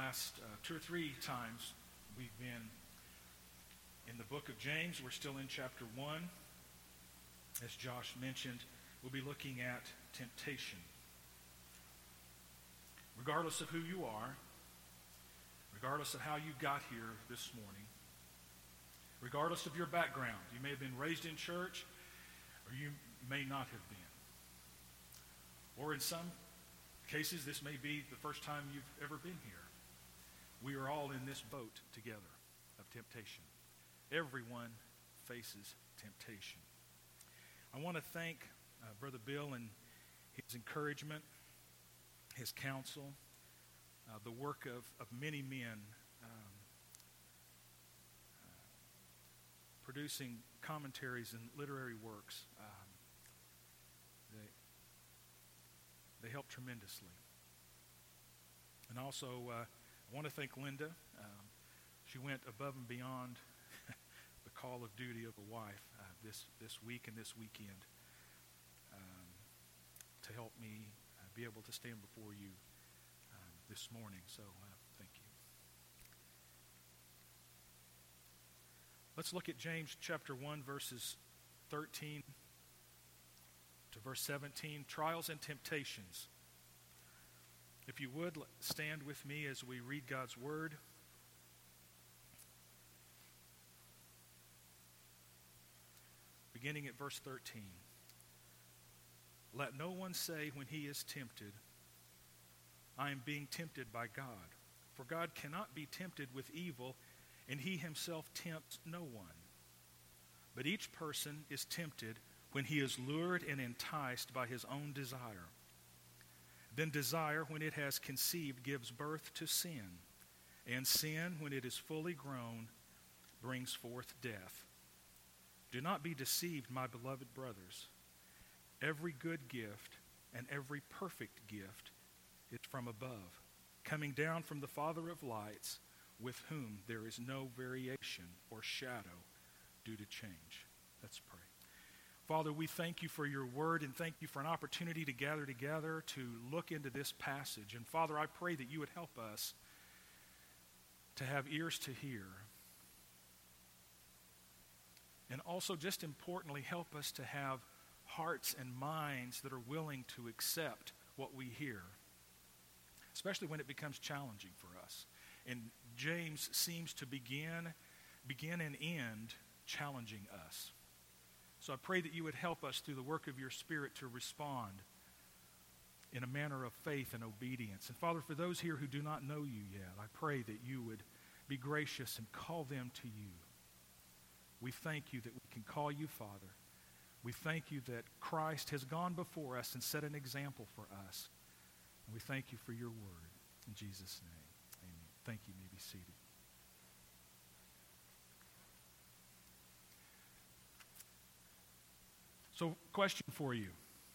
last 2 or 3 times we've been in the book of James. We're still in chapter 1. As Josh mentioned, we'll be looking at temptation. Regardless of who you are, regardless of how you got here this morning, regardless of your background, you may have been raised in church or you may not have been. Or in some cases, this may be the first time you've ever been here. We are all in this boat together of temptation. Everyone faces temptation. I want to thank Brother Bill and his encouragement, his counsel, the work of many men producing commentaries and literary works. They help tremendously. And also, I want to thank Linda. She went above and beyond the call of duty of a wife this week and this weekend to help me be able to stand before you this morning. So, thank you. Let's look at James chapter 1, verses 13 to verse 17, trials and temptations. If you would, stand with me as we read God's word. Beginning at verse 13. Let no one say when he is tempted, I am being tempted by God. For God cannot be tempted with evil, and he himself tempts no one. But each person is tempted when he is lured and enticed by his own desire. Then desire, when it has conceived, gives birth to sin. And sin, when it is fully grown, brings forth death. Do not be deceived, my beloved brothers. Every good gift and every perfect gift is from above, coming down from the Father of lights, with whom there is no variation or shadow due to change. Let's pray. Father, we thank you for your word and thank you for an opportunity to gather together to look into this passage. And Father, I pray that you would help us to have ears to hear. And also, just importantly, help us to have hearts and minds that are willing to accept what we hear, especially when it becomes challenging for us. And James seems to begin and end challenging us. So I pray that you would help us through the work of your Spirit to respond in a manner of faith and obedience. And Father, for those here who do not know you yet, I pray that you would be gracious and call them to you. We thank you that we can call you Father. We thank you that Christ has gone before us and set an example for us. And we thank you for your word. In Jesus' name, amen. Thank you. You may be seated. So, question for you.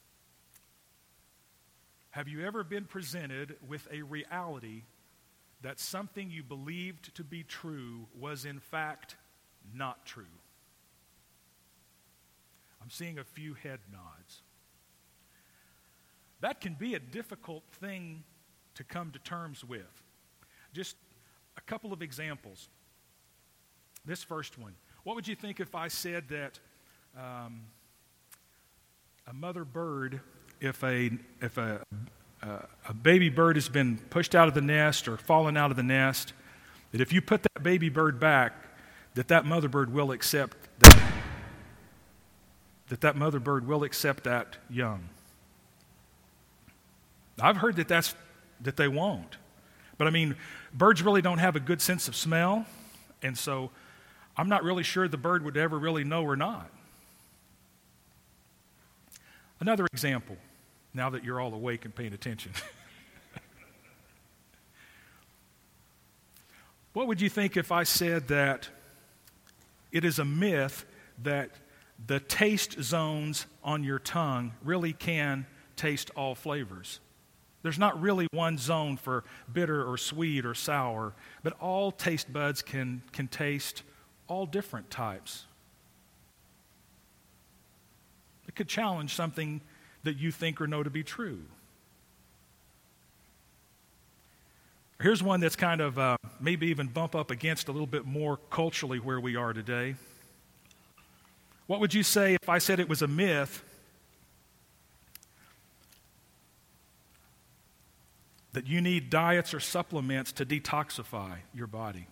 Have you ever been presented with a reality that something you believed to be true was in fact not true? I'm seeing a few head nods. That can be a difficult thing to come to terms with. Just a couple of examples. This first one. What would you think if I said that a mother bird, if a baby bird has been pushed out of the nest or fallen out of the nest, that if you put that baby bird back, that mother bird will accept that mother bird will accept that young? I've heard that they won't. But I mean, birds really don't have a good sense of smell, and so I'm not really sure the bird would ever really know or not. Another example, now that you're all awake and paying attention. What would you think if I said that it is a myth that the taste zones on your tongue really can taste all flavors? There's not really one zone for bitter or sweet or sour, but all taste buds can taste all different types. It could challenge something that you think or know to be true. Here's one that's kind of maybe even bump up against a little bit more culturally where we are today. What would you say if I said it was a myth that you need diets or supplements to detoxify your body?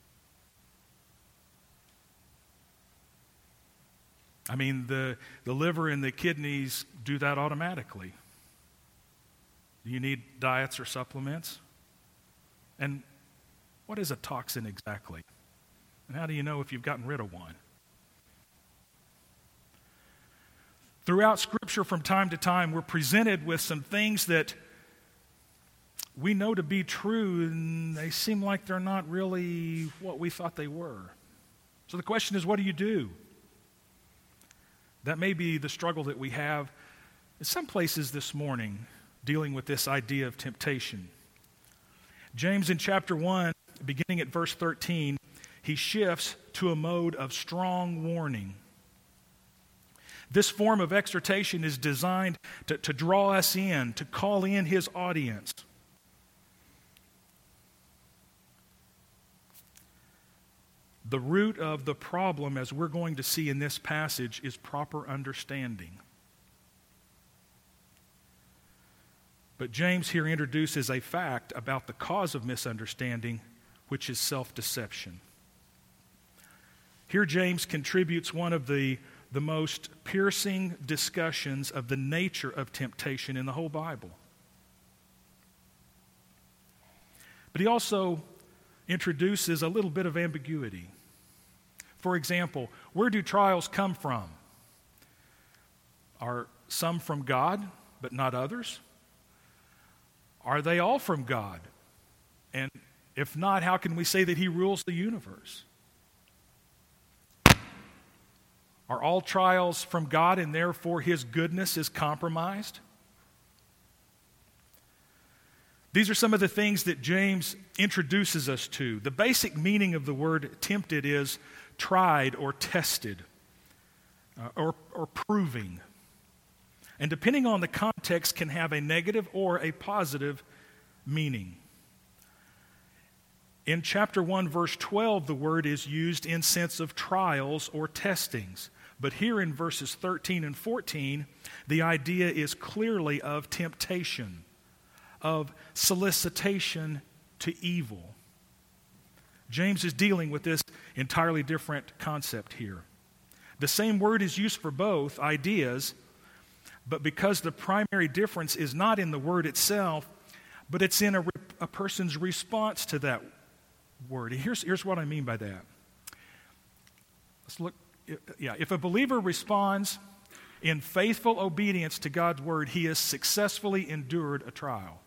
I mean, the liver and the kidneys do that automatically. Do you need diets or supplements? And what is a toxin exactly? And how do you know if you've gotten rid of one? Throughout Scripture from time to time, we're presented with some things that we know to be true, and they seem like they're not really what we thought they were. So the question is, what do you do? That may be the struggle that we have in some places this morning, dealing with this idea of temptation. James in chapter 1, beginning at verse 13, he shifts to a mode of strong warning. This form of exhortation is designed to draw us in, to call in his audience. The root of the problem, as we're going to see in this passage, is proper understanding. But James here introduces a fact about the cause of misunderstanding, which is self-deception. Here James contributes one of the most piercing discussions of the nature of temptation in the whole Bible. But he also introduces a little bit of ambiguity. For example, where do trials come from? Are some from God, but not others? Are they all from God? And if not, how can we say that he rules the universe? Are all trials from God and therefore his goodness is compromised? These are some of the things that James introduces us to. The basic meaning of the word tempted is tried or tested or proving. And depending on the context can have a negative or a positive meaning. In chapter 1, verse 12, the word is used in sense of trials or testings. But here in verses 13 and 14, the idea is clearly of temptation, of solicitation to evil. James is dealing with this entirely different concept here. The same word is used for both ideas, but because the primary difference is not in the word itself, but it's in a person's response to that word. Here's what I mean by that. Let's look. If a believer responds in faithful obedience to God's word, he has successfully endured a trial.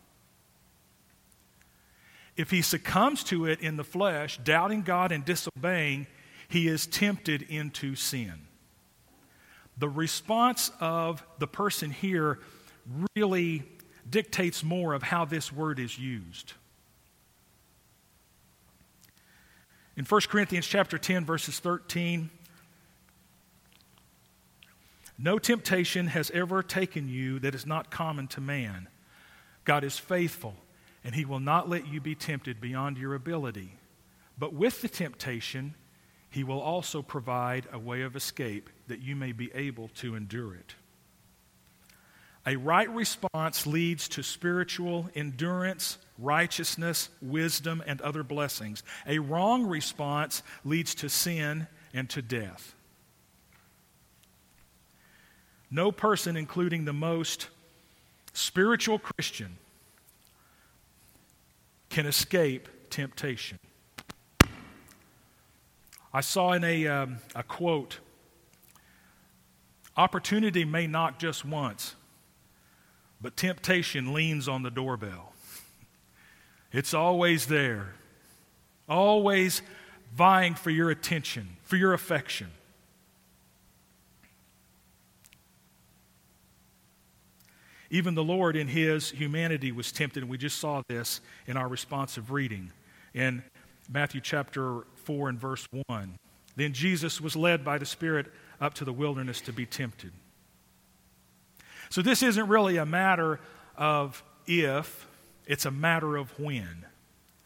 If he succumbs to it in the flesh, doubting God and disobeying, he is tempted into sin. The response of the person here really dictates more of how this word is used. In 1 Corinthians chapter 10, verses 13, no temptation has ever taken you that is not common to man. God is faithful, and he will not let you be tempted beyond your ability. But with the temptation, he will also provide a way of escape that you may be able to endure it. A right response leads to spiritual endurance, righteousness, wisdom, and other blessings. A wrong response leads to sin and to death. No person, including the most spiritual Christian, can escape temptation. I saw in a quote, opportunity may knock just once, but temptation leans on the doorbell. It's always there, always vying for your attention, for your affection. Even the Lord in his humanity was tempted, and we just saw this in our responsive reading in Matthew chapter 4 and verse 1. Then Jesus was led by the Spirit up to the wilderness to be tempted. So this isn't really a matter of if, it's a matter of when.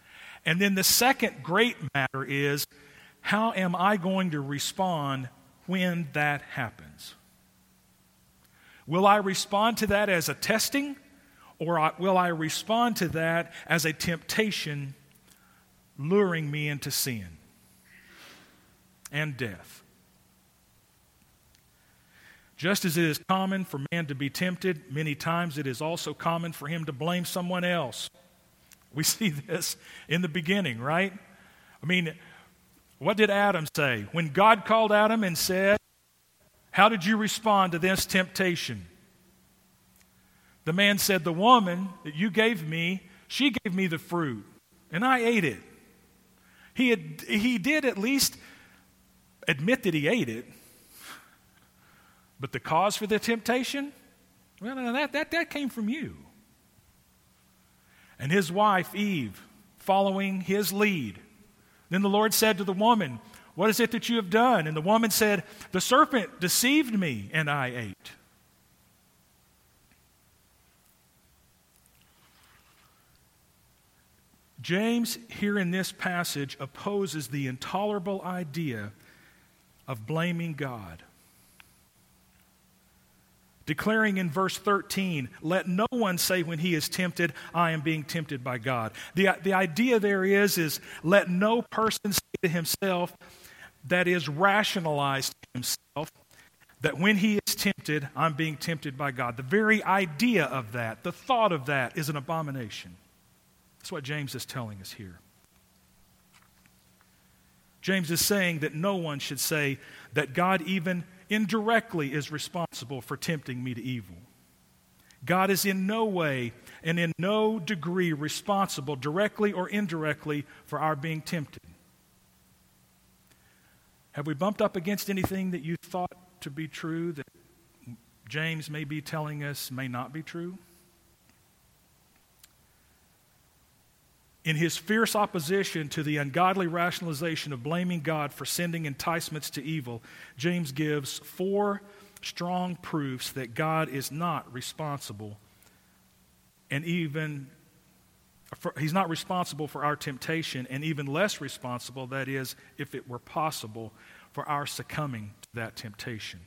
And then the second great matter is, how am I going to respond when that happens? Will I respond to that as a testing, or will I respond to that as a temptation luring me into sin and death? Just as it is common for man to be tempted, many times it is also common for him to blame someone else. We see this in the beginning, right? I mean, what did Adam say? When God called Adam and said, "How did you respond to this temptation?" The man said, "The woman that you gave me, she gave me the fruit, and I ate it." He did at least admit that he ate it. But the cause for the temptation? Well, that came from you. And his wife, Eve, following his lead. Then the Lord said to the woman, "What is it that you have done?" And the woman said, "The serpent deceived me, and I ate." James, here in this passage, opposes the intolerable idea of blaming God. Declaring in verse 13, "Let no one say when he is tempted, I am being tempted by God." The idea there is let no person say to himself, that is rationalized to himself, that when he is tempted, I'm being tempted by God. The very idea of that, the thought of that, is an abomination. That's what James is telling us here. James is saying that no one should say that God even indirectly is responsible for tempting me to evil. God is in no way and in no degree responsible, directly or indirectly, for our being tempted. Have we bumped up against anything that you thought to be true that James may be telling us may not be true? In his fierce opposition to the ungodly rationalization of blaming God for sending enticements to evil, James gives 4 strong proofs that God is not responsible, and he's not responsible for our temptation, and even less responsible, that is, if it were possible, for our succumbing to that temptation.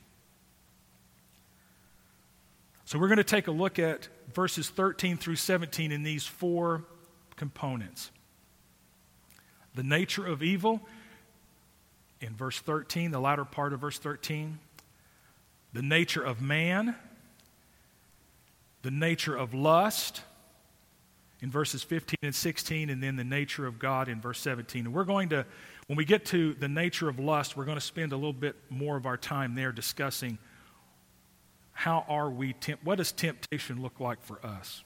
So we're going to take a look at verses 13 through 17 in these 4 components. The nature of evil in verse 13, the latter part of verse 13. The nature of man. The nature of lust in verses 15 and 16, and then the nature of God in verse 17. And we're going to, when we get to the nature of lust, we're going to spend a little bit more of our time there discussing what does temptation look like for us?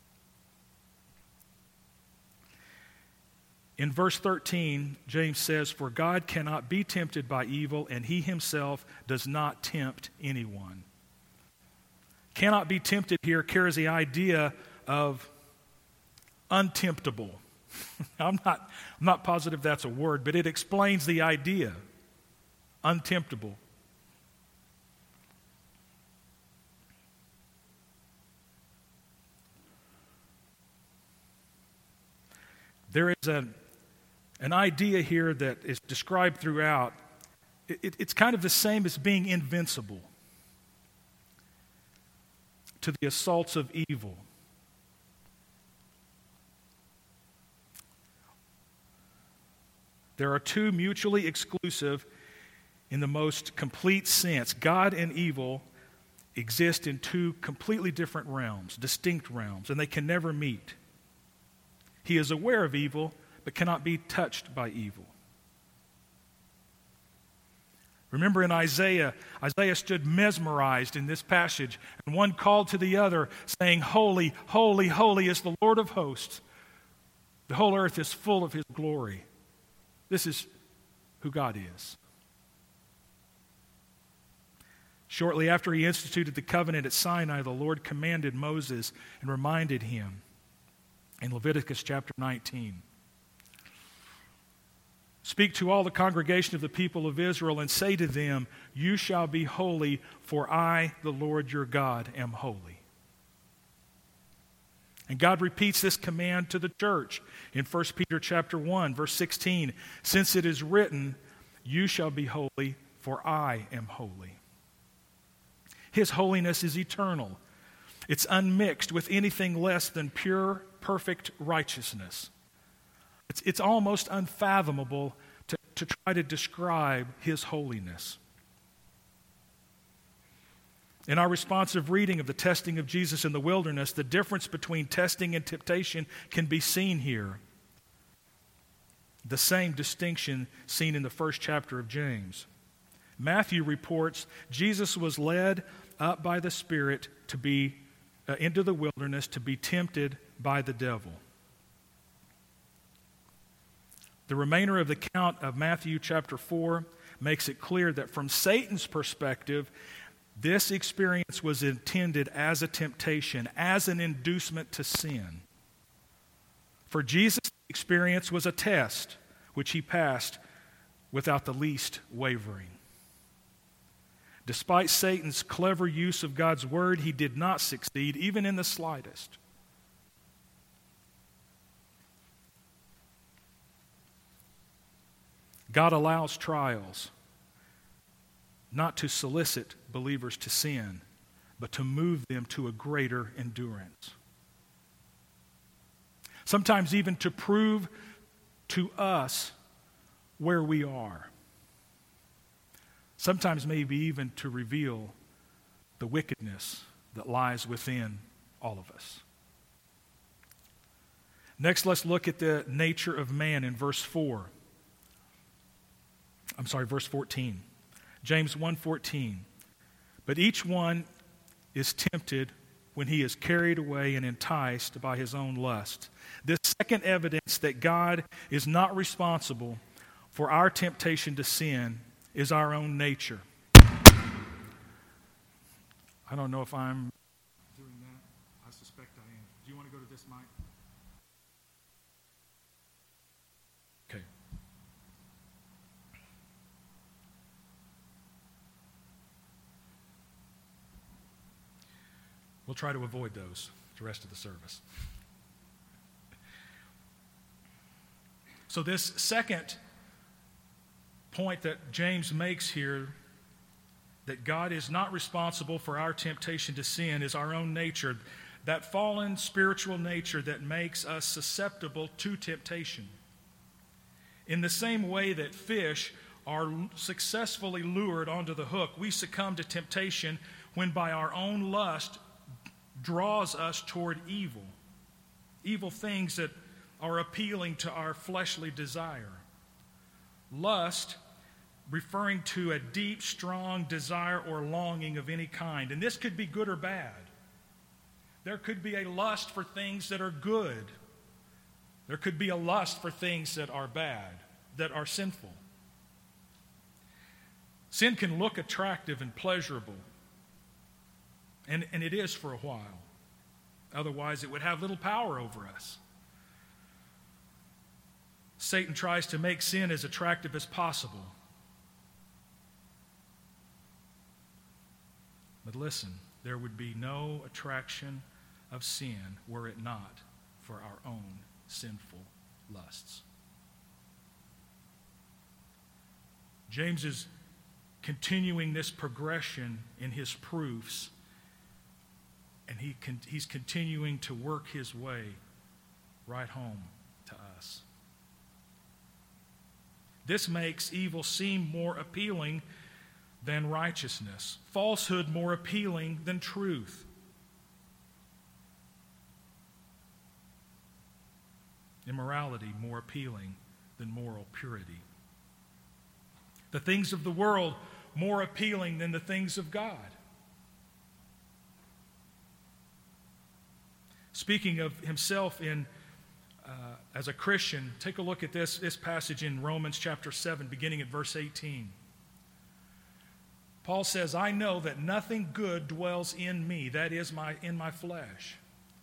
In verse 13, James says, "For God cannot be tempted by evil, and he himself does not tempt anyone." Cannot be tempted here carries the idea of untemptable. I'm not positive that's a word, but it explains the idea. Untemptable. There is an idea here that is described throughout. It's kind of the same as being invincible to the assaults of evil. There are 2 mutually exclusive in the most complete sense. God and evil exist in 2 completely different realms, distinct realms, and they can never meet. He is aware of evil, but cannot be touched by evil. Remember in Isaiah stood mesmerized in this passage, and one called to the other, saying, "Holy, holy, holy is the Lord of hosts. The whole earth is full of his glory." This is who God is. Shortly after he instituted the covenant at Sinai, the Lord commanded Moses and reminded him in Leviticus chapter 19. "Speak to all the congregation of the people of Israel and say to them, 'You shall be holy, for I, the Lord your God, am holy.'" And God repeats this command to the church in 1 Peter chapter 1, verse 16. Since it is written, you shall be holy, for I am holy. His holiness is eternal. It's unmixed with anything less than pure, perfect righteousness. It's almost unfathomable to try to describe His holiness. In our responsive reading of the testing of Jesus in the wilderness, the difference between testing and temptation can be seen here. The same distinction seen in the first chapter of James. Matthew reports Jesus was led up by the Spirit to be into the wilderness to be tempted by the devil. The remainder of the account of Matthew chapter 4 makes it clear that from Satan's perspective, this experience was intended as a temptation, as an inducement to sin. For Jesus, the experience was a test, which he passed without the least wavering. Despite Satan's clever use of God's word, he did not succeed, even in the slightest. God allows trials not to solicit believers to sin, but to move them to a greater endurance. Sometimes even to prove to us where we are. Sometimes maybe even to reveal the wickedness that lies within all of us. Next, let's look at the nature of man in verse 14. James 1:14. But each one is tempted when he is carried away and enticed by his own lust. This second evidence that God is not responsible for our temptation to sin is our own nature. I don't know if I'm doing that. I suspect I am. Do you want to go to this mic? Okay. We'll try to avoid those the rest of the service. So this second point that James makes here, that God is not responsible for our temptation to sin, is our own nature, that fallen spiritual nature that makes us susceptible to temptation. In the same way that fish are successfully lured onto the hook, we succumb to temptation when by our own lust draws us toward evil things that are appealing to our fleshly desire. Lust, referring to a deep, strong desire or longing of any kind. And this could be good or bad. There could be a lust for things that are good. There could be a lust for things that are bad, that are sinful. Sin can look attractive and pleasurable. And it is for a while. Otherwise, it would have little power over us. Satan tries to make sin as attractive as possible. But listen, there would be no attraction of sin were it not for our own sinful lusts. James is continuing this progression in his proofs, and he's continuing to work his way right home to us. This makes evil seem more appealing than righteousness, falsehood more appealing than truth. Immorality more appealing than moral purity. The things of the world more appealing than the things of God. Speaking of himself as a Christian, take a look at this passage in Romans chapter 7, beginning at verse 18. Paul says, I know that nothing good dwells in me, that is, in my flesh.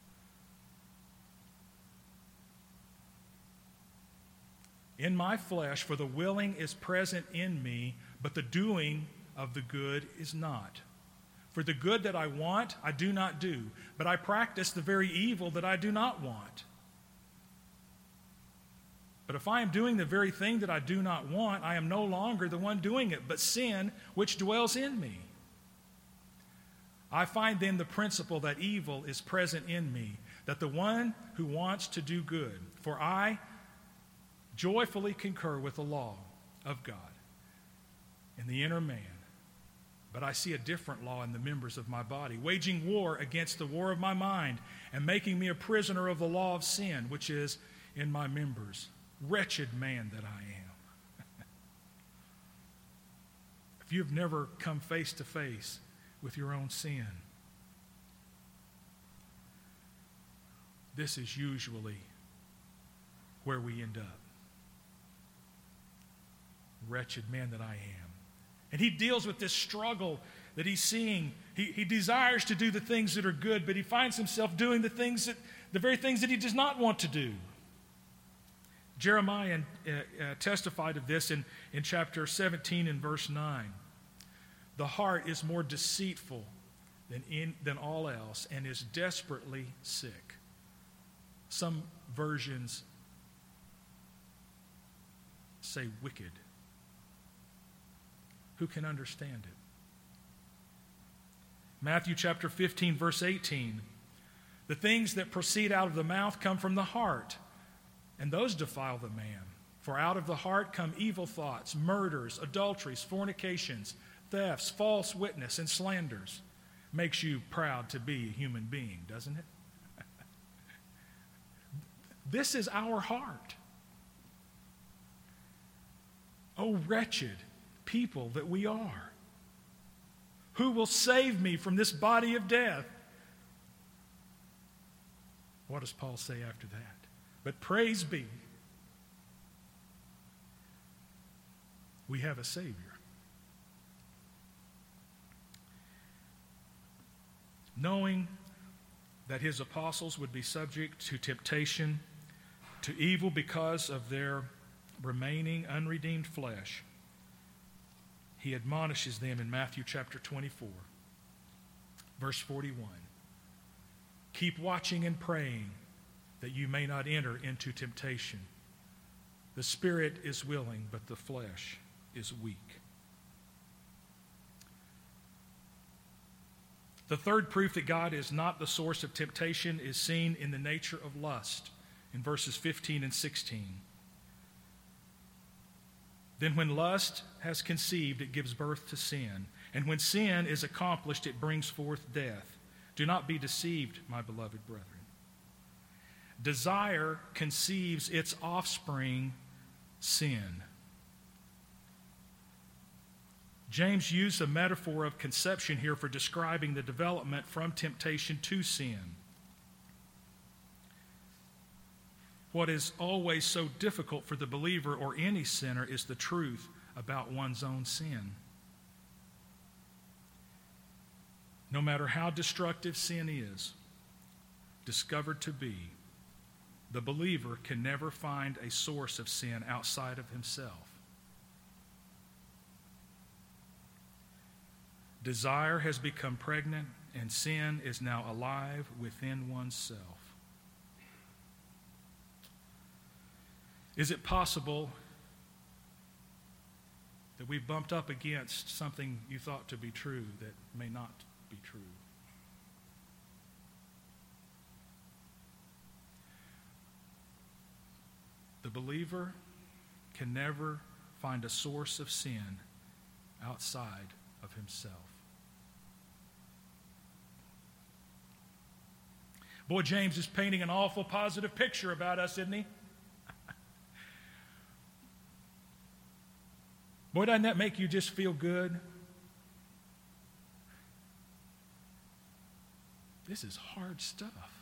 In my flesh, for the willing is present in me, but the doing of the good is not. For the good that I want, I do not do, but I practice the very evil that I do not want. But if I am doing the very thing that I do not want, I am no longer the one doing it, but sin which dwells in me. I find then the principle that evil is present in me, that the one who wants to do good, for I joyfully concur with the law of God in the inner man. But I see a different law in the members of my body, waging war against the war of my mind and making me a prisoner of the law of sin, which is in my members. Wretched man that I am. If you've never come face to face with your own sin, this is usually where we end up. Wretched man that I am. And he deals with this struggle that he's seeing. He desires to do the things that are good, but he finds himself doing the very things that he does not want to do. Jeremiah testified of this in chapter 17 and verse 9. The heart is more deceitful than all else and is desperately sick. Some versions say wicked. Who can understand it? Matthew chapter 15, verse 18. The things that proceed out of the mouth come from the heart, and those defile the man. For out of the heart come evil thoughts, murders, adulteries, fornications, thefts, false witness, and slanders. Makes you proud to be a human being, doesn't it? This is our heart. Oh, wretched people that we are. Who will save me from this body of death? What does Paul say after that? But praise be, we have a Savior. Knowing that his apostles would be subject to temptation, to evil because of their remaining unredeemed flesh, he admonishes them in Matthew chapter 24, verse 41. Keep watching and praying that you may not enter into temptation. The spirit is willing, but the flesh is weak. The third proof that God is not the source of temptation is seen in the nature of lust in verses 15 and 16. Then when lust has conceived, it gives birth to sin. And when sin is accomplished, it brings forth death. Do not be deceived, my beloved brethren. Desire conceives its offspring, sin. James used a metaphor of conception here for describing the development from temptation to sin. What is always so difficult for the believer or any sinner is the truth about one's own sin. No matter how destructive sin is discovered to be, the believer can never find a source of sin outside of himself. Desire has become pregnant, and sin is now alive within oneself. Is it possible that we bumped up against something you thought to be true that may not be true? The believer can never find a source of sin outside of himself. Boy, James is painting an awful positive picture about us, isn't he? Boy, doesn't that make you just feel good? This is hard stuff.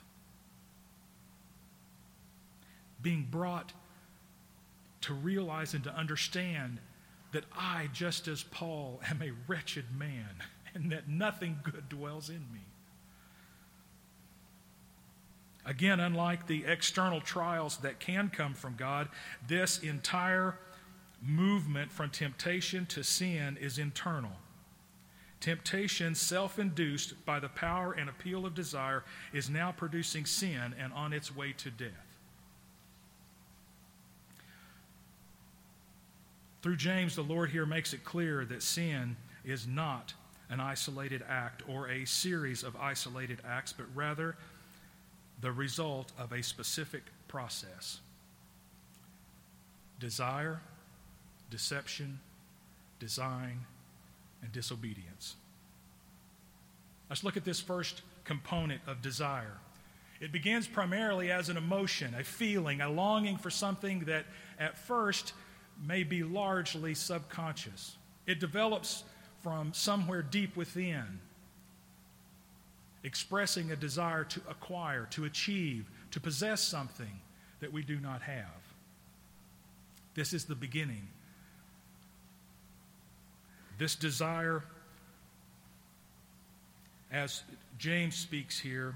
Being brought to realize and to understand that I, just as Paul, am a wretched man and that nothing good dwells in me. Again, unlike the external trials that can come from God, this entire movement from temptation to sin is internal. Temptation, self-induced by the power and appeal of desire, is now producing sin and on its way to death. Through James, the Lord here makes it clear that sin is not an isolated act or a series of isolated acts, but rather the result of a specific process. Desire, deception, design, and disobedience. Let's look at this first component of desire. It begins primarily as an emotion, a feeling, a longing for something that at first may be largely subconscious. It develops from somewhere deep within, expressing a desire to acquire, to achieve, to possess something that we do not have. This is the beginning. This desire, as James speaks here,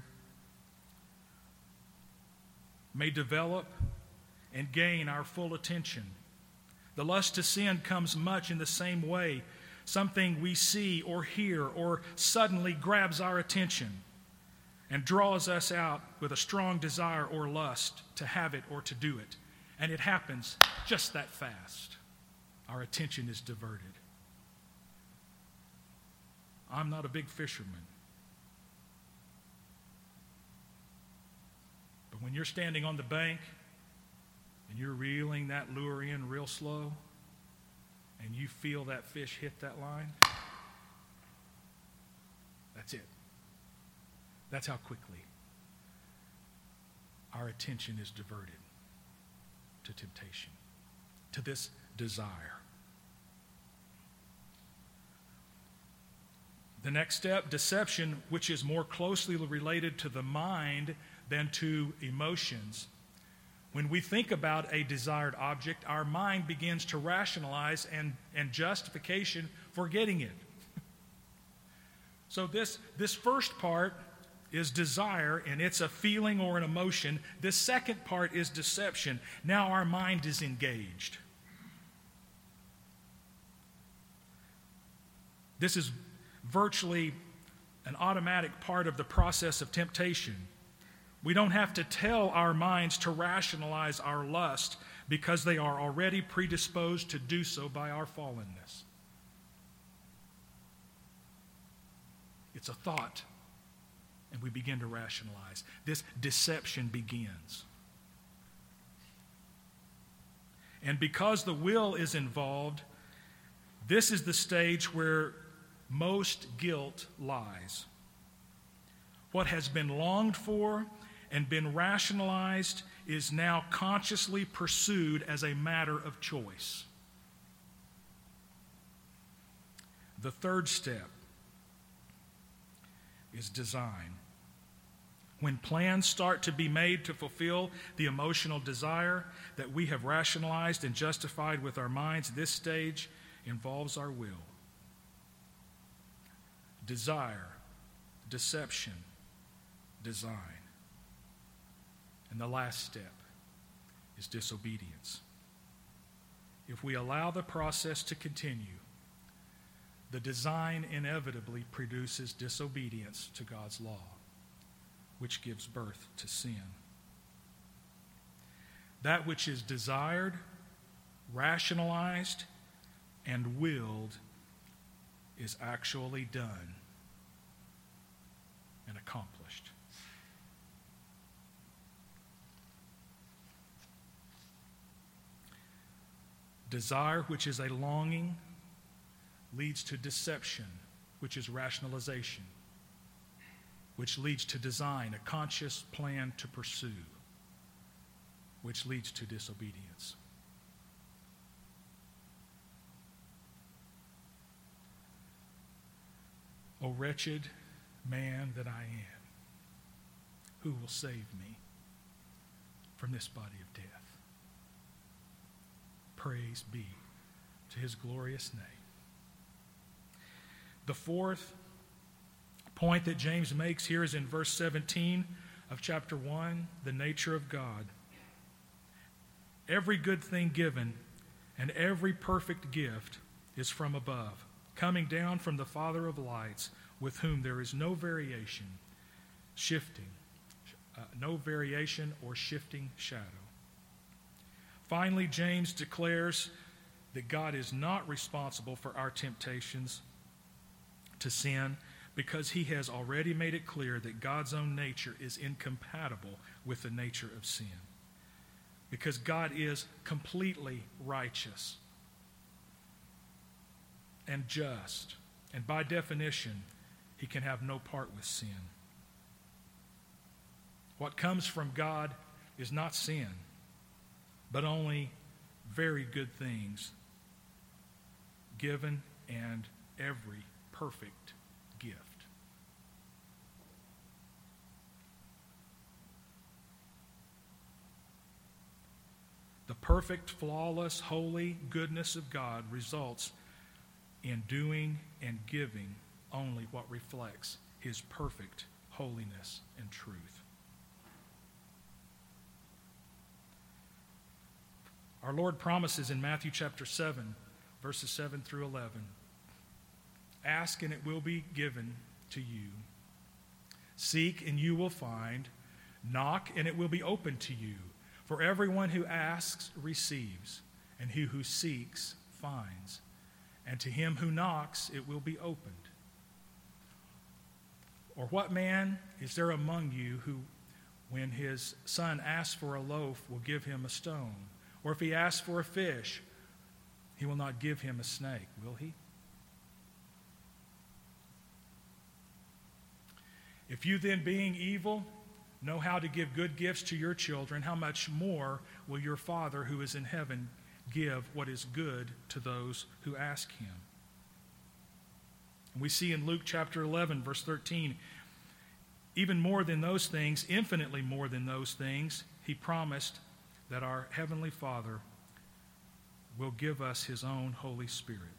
may develop and gain our full attention. The lust to sin comes much in the same way. Something we see or hear or suddenly grabs our attention and draws us out with a strong desire or lust to have it or to do it. And it happens just that fast. Our attention is diverted. I'm not a big fisherman. But when you're standing on the bank and you're reeling that lure in real slow and you feel that fish hit that line, that's it. That's how quickly our attention is diverted to temptation, to this desire. The next step, deception, which is more closely related to the mind than to emotions. When we think about a desired object, our mind begins to rationalize and justification for getting it. So this first part is desire, and it's a feeling or an emotion. This second part is deception. Now our mind is engaged. This is virtually an automatic part of the process of temptation. We don't have to tell our minds to rationalize our lust because they are already predisposed to do so by our fallenness. It's a thought, and we begin to rationalize. This deception begins. And because the will is involved, this is the stage where most guilt lies. What has been longed for and been rationalized is now consciously pursued as a matter of choice. The third step is design. When plans start to be made to fulfill the emotional desire that we have rationalized and justified with our minds, this stage involves our will. Desire, deception, design. And the last step is disobedience. If we allow the process to continue, the design inevitably produces disobedience to God's law, which gives birth to sin. That which is desired, rationalized, and willed is actually done and accomplished. Desire, which is a longing, leads to deception, which is rationalization, which leads to design, a conscious plan to pursue, which leads to disobedience. O wretched man that I am, who will save me from this body of death? Praise be to his glorious name. The fourth point that James makes here is in verse 17 of chapter 1, the nature of God. Every good thing given and every perfect gift is from above coming down from the Father of lights, with whom there is no variation, no variation or shifting shadow. Finally, James declares that God is not responsible for our temptations to sin, because he has already made it clear that God's own nature is incompatible with the nature of sin. Because God is completely righteous and just, and by definition, he can have no part with sin. What comes from God is not sin, but only very good things, given and every perfect gift. The perfect, flawless, holy goodness of God results in doing and giving only what reflects his perfect holiness and truth. Our Lord promises in Matthew chapter 7, verses 7 through 11, "Ask and it will be given to you. Seek and you will find. Knock and it will be opened to you. For everyone who asks receives, and he who seeks finds. And to him who knocks it will be opened. Or what man is there among you who, when his son asks for a loaf, will give him a stone? Or if he asks for a fish, he will not give him a snake, will he? If you then, being evil, know how to give good gifts to your children, how much more will your Father who is in heaven give what is good to those who ask him?" And we see in Luke chapter 11, verse 13, even more than those things, infinitely more than those things, he promised that our Heavenly Father will give us his own Holy Spirit.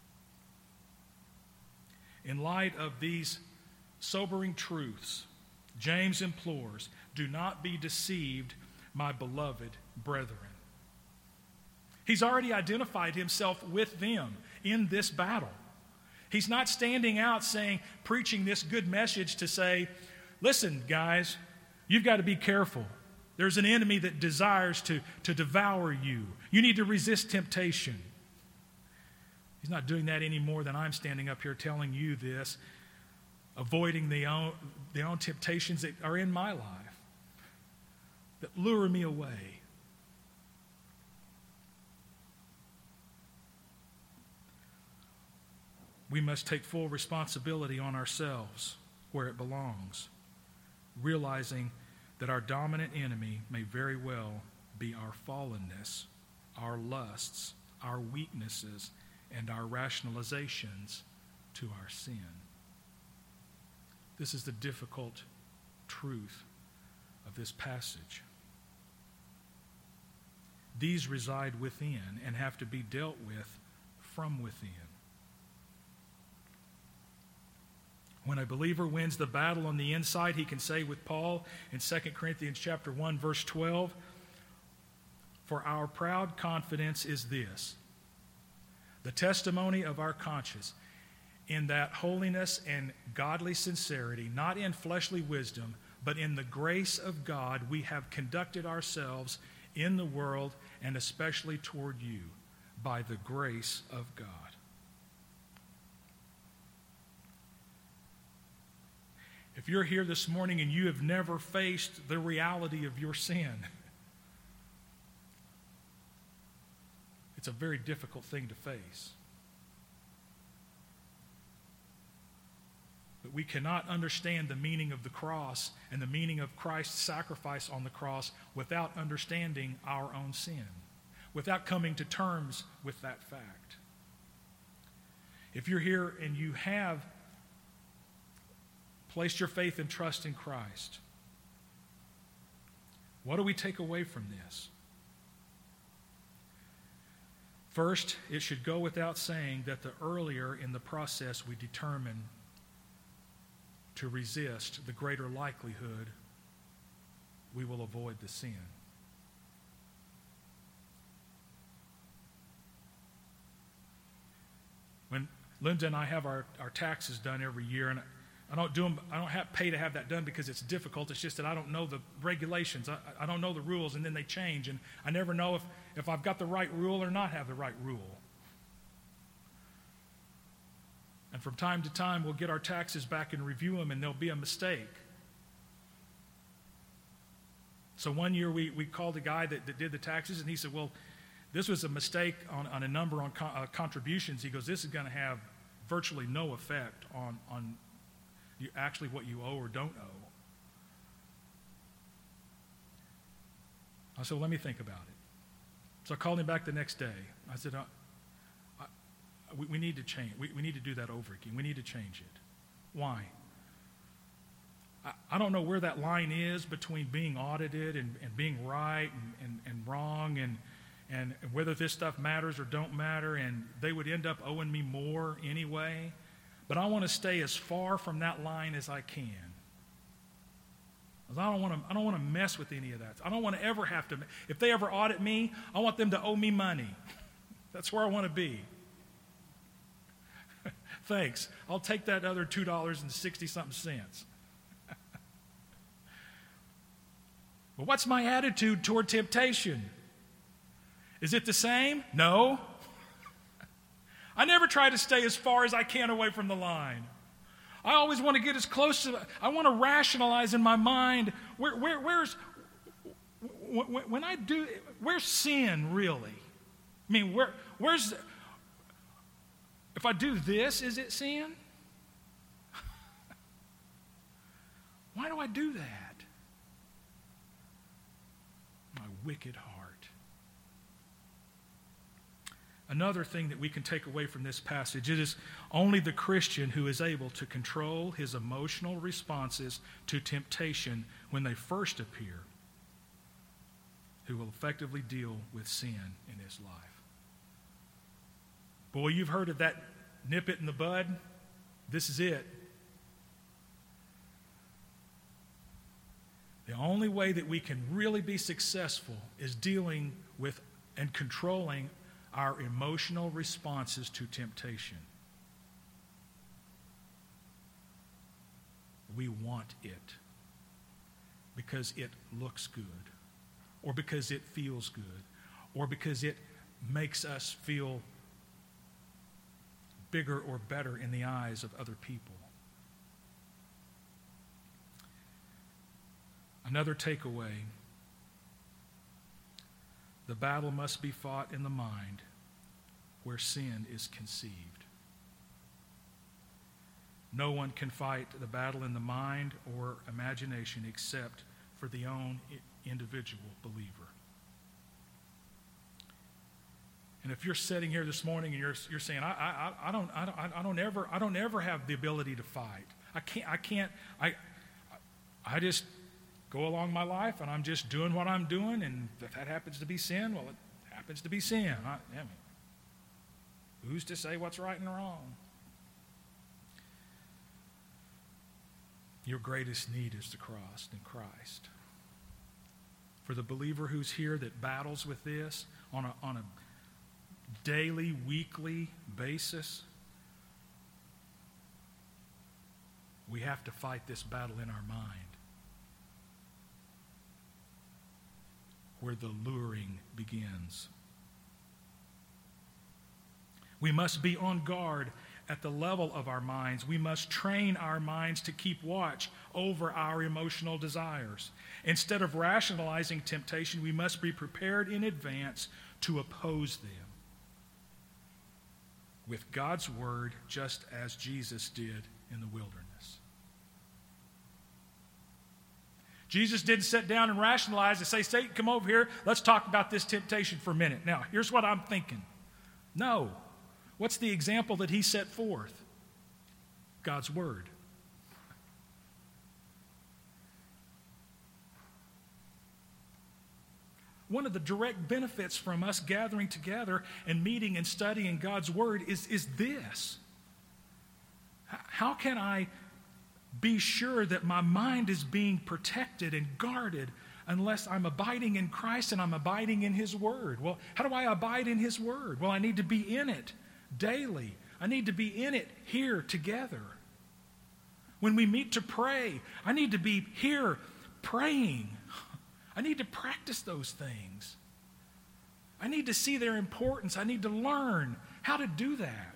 In light of these sobering truths, James implores, "Do not be deceived, my beloved brethren." He's already identified himself with them in this battle. He's not standing out preaching this good message to say, "Listen, guys, you've got to be careful. There's an enemy that desires to devour you. You need to resist temptation." He's not doing that any more than I'm standing up here telling you this, avoiding the own temptations that are in my life, that lure me away. We must take full responsibility on ourselves where it belongs, realizing that our dominant enemy may very well be our fallenness, our lusts, our weaknesses, and our rationalizations to our sin. This is the difficult truth of this passage. These reside within and have to be dealt with from within. When a believer wins the battle on the inside, he can say with Paul in 2 Corinthians chapter 1, verse 12, "For our proud confidence is this, the testimony of our conscience, in that holiness and godly sincerity, not in fleshly wisdom, but in the grace of God, we have conducted ourselves in the world, and especially toward you, by the grace of God." If you're here this morning and you have never faced the reality of your sin, it's a very difficult thing to face. But we cannot understand the meaning of the cross and the meaning of Christ's sacrifice on the cross without understanding our own sin, without coming to terms with that fact. If you're here and you have placed your faith and trust in Christ, what do we take away from this? First, it should go without saying that the earlier in the process we determine to resist, the greater likelihood we will avoid the sin. When Linda and I have our taxes done every year, and I don't do them. I don't pay to have that done because it's difficult. It's just that I don't know the regulations. I don't know the rules, and then they change, and I never know if I've got the right rule or not have the right rule. And from time to time, we'll get our taxes back and review them, and there'll be a mistake. So one year we called a guy that did the taxes, and he said, well, this was a mistake on a number on contributions. He goes, this is going to have virtually no effect on actually what you owe or don't owe. I said, well, let me think about it. So I called him back the next day. I said, we need to change. We need to do that over again. We need to change it. Why? I don't know where that line is between being audited and being right and wrong and whether this stuff matters or don't matter, and they would end up owing me more anyway. But I want to stay as far from that line as I can. I don't want to mess with any of that. I don't want to ever have to. If they ever audit me, I want them to owe me money. That's where I want to be. Thanks. I'll take that other $2.60-something. But what's my attitude toward temptation? Is it the same? No. I never try to stay as far as I can away from the line. I always want to get as close to. I want to rationalize in my mind where's when I do. Where's sin really? I mean, where's? If I do this, is it sin? Why do I do that? My wicked heart. Another thing that we can take away from this passage, it is only the Christian who is able to control his emotional responses to temptation when they first appear, who will effectively deal with sin in his life. Boy, you've heard of that nip it in the bud. This is it. The only way that we can really be successful is dealing with and controlling our emotional responses to temptation. We want it because it looks good, or because it feels good, or because it makes us feel bigger or better in the eyes of other people. Another takeaway: the battle must be fought in the mind where sin is conceived. No one can fight the battle in the mind or imagination except for the own individual believer. And if you're sitting here this morning and you're saying, I don't ever have the ability to fight. I just go along my life and I'm just doing what I'm doing, and if that happens to be sin, well, it happens to be sin. Who's to say what's right and wrong? Your greatest need is the cross in Christ. For the believer who's here that battles with this on a daily, weekly basis, we have to fight this battle in our mind, where the luring begins. We must be on guard at the level of our minds. We must train our minds to keep watch over our emotional desires. Instead of rationalizing temptation, we must be prepared in advance to oppose them with God's word, just as Jesus did in the wilderness. Jesus didn't sit down and rationalize and say, Satan, come over here, let's talk about this temptation for a minute. Now, here's what I'm thinking. No. What's the example that he set forth? God's word. One of the direct benefits from us gathering together and meeting and studying God's word is this. How can I be sure that my mind is being protected and guarded unless I'm abiding in Christ and I'm abiding in his word? Well, how do I abide in his word? Well, I need to be in it daily. I need to be in it here together. When we meet to pray, I need to be here praying. I need to practice those things. I need to see their importance. I need to learn how to do that.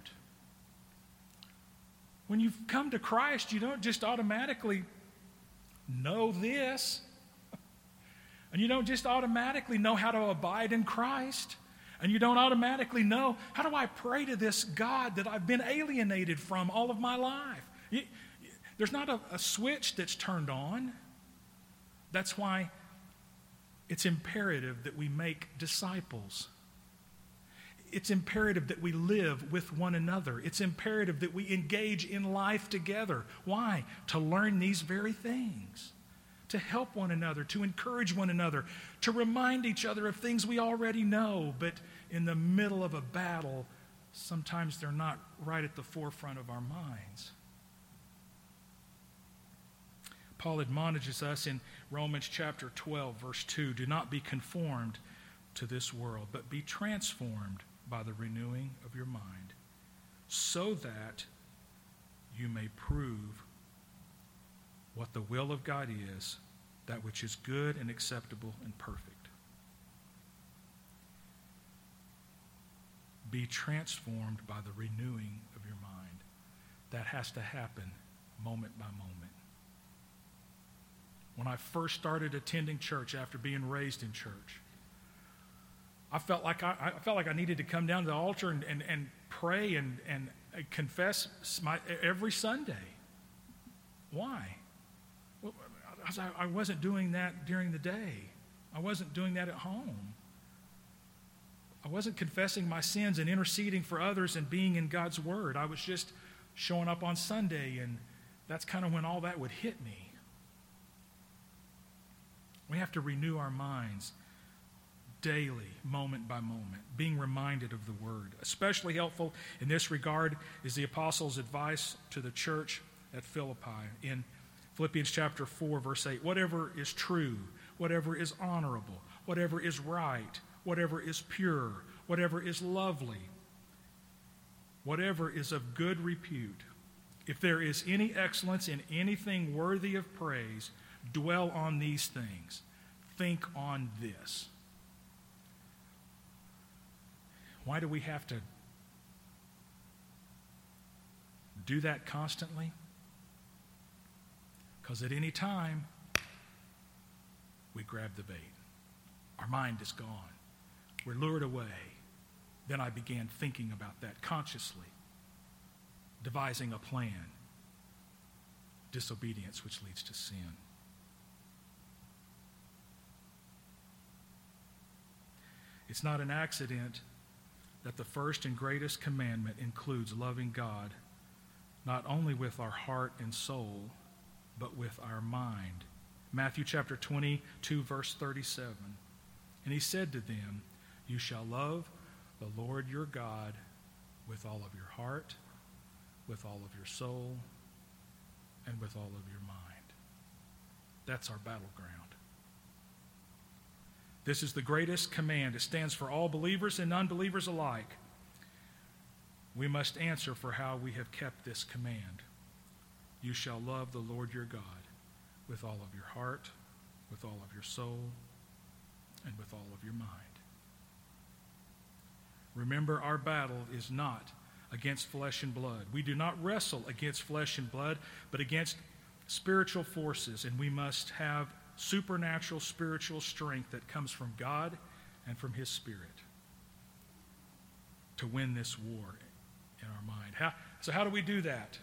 When you've come to Christ, you don't just automatically know this. And you don't just automatically know how to abide in Christ. And you don't automatically know, how do I pray to this God that I've been alienated from all of my life? There's not a switch that's turned on. That's why it's imperative that we make disciples. It's imperative that we live with one another. It's imperative that we engage in life together. Why? To learn these very things. To help one another, to encourage one another, to remind each other of things we already know, but in the middle of a battle, sometimes they're not right at the forefront of our minds. Paul admonishes us in Romans chapter 12, verse 2, do not be conformed to this world, but be transformed by the renewing of your mind, so that you may prove what the will of God is, that which is good and acceptable and perfect. Be transformed by the renewing of your mind. That has to happen moment by moment. When I first started attending church after being raised in church, I felt like I needed to come down to the altar and pray and confess every Sunday. Why? Well, I wasn't doing that during the day. I wasn't doing that at home. I wasn't confessing my sins and interceding for others and being in God's Word. I was just showing up on Sunday, and that's kind of when all that would hit me. We have to renew our minds daily, moment by moment, being reminded of the Word. Especially helpful in this regard is the apostles' advice to the church at Philippi in Philippians chapter 4, verse 8. Whatever is true, whatever is honorable, whatever is right, whatever is pure, whatever is lovely, whatever is of good repute, if there is any excellence in anything worthy of praise, dwell on these things. Think on this. Why do we have to do that constantly? Because at any time, we grab the bait. Our mind is gone. We're lured away. Then I began thinking about that consciously, devising a plan. Disobedience, which leads to sin. It's not an accident that the first and greatest commandment includes loving God, not only with our heart and soul, but with our mind. Matthew chapter 22, verse 37. And he said to them, you shall love the Lord your God with all of your heart, with all of your soul, and with all of your mind. That's our battleground. This is the greatest command. It stands for all believers and unbelievers alike. We must answer for how we have kept this command. You shall love the Lord your God with all of your heart, with all of your soul, and with all of your mind. Remember, our battle is not against flesh and blood. We do not wrestle against flesh and blood, but against spiritual forces, and we must have supernatural spiritual strength that comes from God and from His Spirit to win this war in our mind. So how do we do that?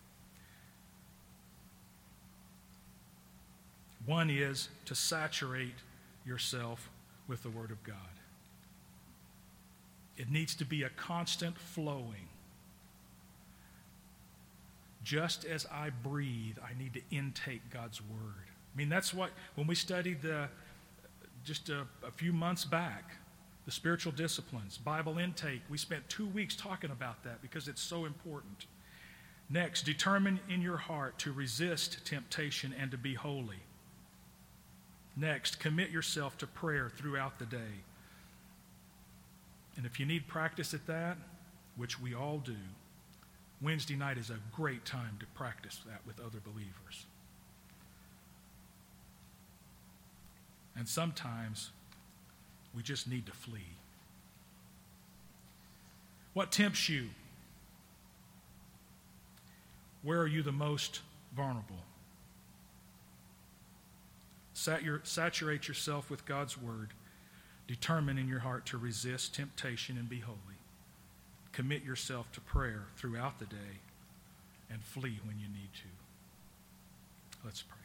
One is to saturate yourself with the Word of God. It needs to be a constant flowing. Just as I breathe, I need to intake God's Word. I mean, that's what, when we studied just a few months back, the spiritual disciplines, Bible intake, we spent 2 weeks talking about that because it's so important. Next, determine in your heart to resist temptation and to be holy. Next, commit yourself to prayer throughout the day. And if you need practice at that, which we all do, Wednesday night is a great time to practice that with other believers. And sometimes we just need to flee. What tempts you? Where are you the most vulnerable? Saturate yourself with God's word. Determine in your heart to resist temptation and be holy. Commit yourself to prayer throughout the day and flee when you need to. Let's pray.